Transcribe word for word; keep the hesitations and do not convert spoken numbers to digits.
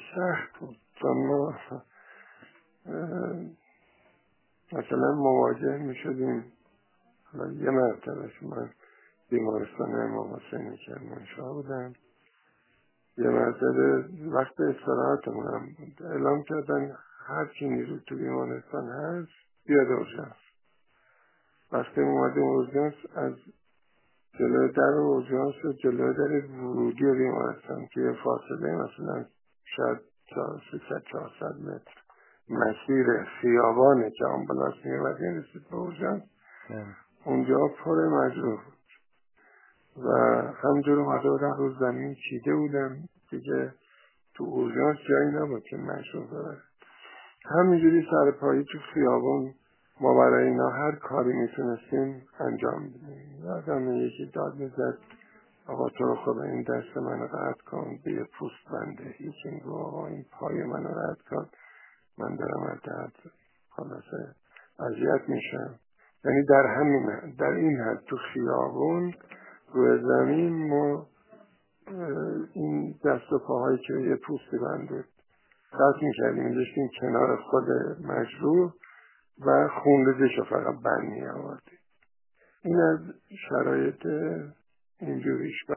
سخت بود چون ما مثلا مواجه می شدیم. حالا یه مرتبه من بیمارستان امام حسین کرمانشاه بودم، یه مرتبه وقت استراحتمونم بود اعلام کردن هر کی نیرو تو بیمارستان هست بیاد اورژانس. وقتی اومدیم اورژانس از جلوی در اورژانس و جلوی در ورودی بیمارستان که یه فاصله مثلا شاید سیصد چهارصد متر مسیر خیابانه که آمبولانس میومد رسید به اورژانس، اونجا پر مجروح و همجور اومده بودن رو زمین چیده بودن دیگه، تو اورژانس جایی نبود که مجروح ببره. همینجوری سرپایی تو خیابان ما برای اینا هر کاری میتونستیم انجام بدیم. یادم یکی داد میزد آقا تو رو خدا این دست منو رد کن به یه پوست بنده، یکی میگو آقا این پای منو رد کن من دارم از درد خلاصه اذیت میشم. یعنی در همین در این حد تو خیابون روی زمین ما این دست و پاهایی که یه پوستی بنده قطع میکردیم میذاشتیم کنار خود مجروح و خونریزش رو فقط بند می آوردیم. این از شرایط اینجوریش